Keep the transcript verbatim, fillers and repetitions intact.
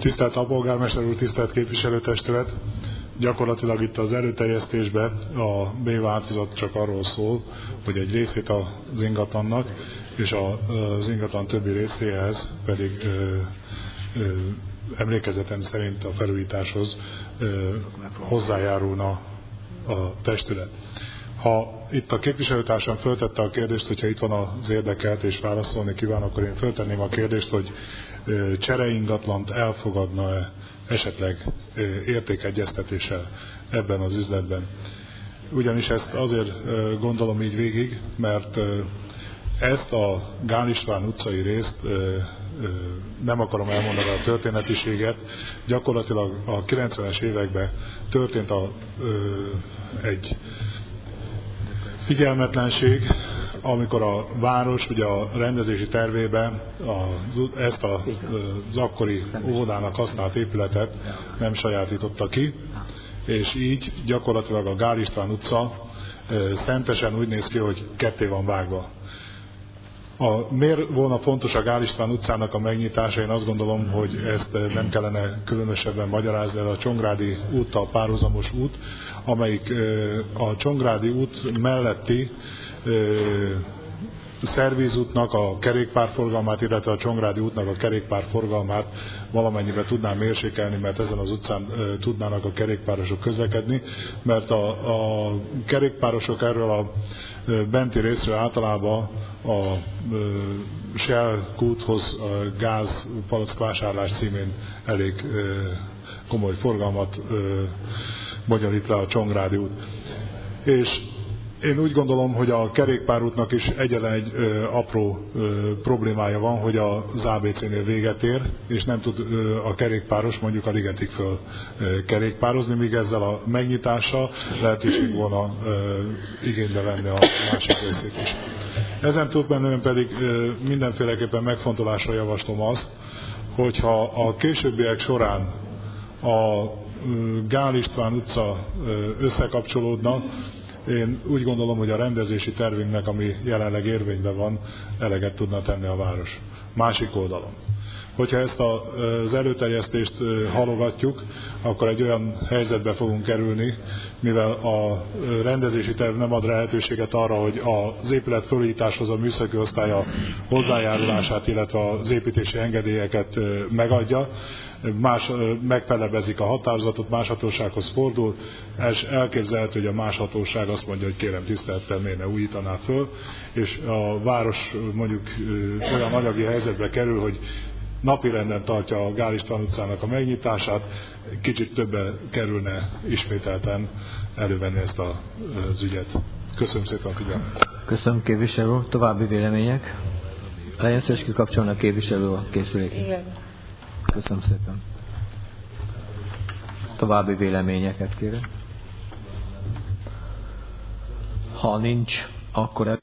Tisztelt Alpolgármester úr, tisztelt képviselőtestület! Gyakorlatilag itt az előterjesztésben a B változat csak arról szól, hogy egy részét az ingatlannak, és az ingatlan többi részéhez pedig ö, ö, emlékezetem szerint a felújításhoz ö, hozzájárulna a testület. Ha itt a képviselőtársam föltette a kérdést, hogyha itt van az érdekelt és válaszolni kíván, akkor én föltenném a kérdést, hogy csereingatlant elfogadna-e esetleg értékegyeztetéssel ebben az üzletben. Ugyanis ezt azért gondolom így végig, mert ezt a Gál István utcai részt, nem akarom elmondani a történetiséget, gyakorlatilag a kilencvenes években történt a, egy figyelmetlenség, amikor a város ugye a rendezési tervében az, ezt a, az akkori óvodának használt épületet nem sajátította ki, és így gyakorlatilag a Gál István utca szentesen úgy néz ki, hogy ketté van vágva. A, miért volna fontos a Gál István utcának a megnyitása? Én azt gondolom, hogy ezt nem kellene különösebben magyarázni, de a Csongrádi úttal párhuzamos út, amelyik a Csongrádi út melletti szervízútnak a kerékpárforgalmát, illetve a Csongrádi útnak a kerékpárforgalmát valamennyiben tudná mérsékelni, mert ezen az utcán e, tudnának a kerékpárosok közlekedni, mert a, a kerékpárosok erről a e, benti részről általában a e, Shell kúthoz a gáz palackvásárlás címén elég e, komoly forgalmat e, bonyolít le a Csongrádi út. És én úgy gondolom, hogy a kerékpárútnak is egyetlen egy ö, apró ö, problémája van, hogy az á bé cé-nél véget ér, és nem tud ö, a kerékpáros mondjuk a Ligetig föl ö, kerékpározni, míg ezzel a megnyitással lehetőség volna ö, igénybe venni a másik részét is. Ezen túlmenően pedig ö, mindenféleképpen megfontolásra javaslom azt, hogyha a későbbiek során a ö, Gál István utca ö, összekapcsolódna, én úgy gondolom, hogy a rendezési tervünknek, ami jelenleg érvényben van, eleget tudna tenni a város. Másik oldalon. Hogyha ezt az előterjesztést halogatjuk, akkor egy olyan helyzetbe fogunk kerülni, mivel a rendezési terv nem ad lehetőséget arra, hogy az épület felújításhoz a műszaki osztálya hozzájárulását, illetve az építési engedélyeket megadja, más megfelebezik a határozatot, más hatósághoz fordul, és elképzelhető, hogy a más hatóság azt mondja, hogy kérem tisztelettel, miért ne újítaná föl, és a város mondjuk olyan anyagi helyzetbe kerül, hogy napirenden tartja a Gál István utcának a megnyitását, kicsit többe kerülne ismételten elővenni ezt az ügyet. Köszönöm szépen a figyelmet. Köszönöm, képviselő úr. További vélemények? Legyen szíves kikapcsolni a képviselő a készüléket. Igen. Köszönöm szépen. További véleményeket kérem. Ha nincs, akkor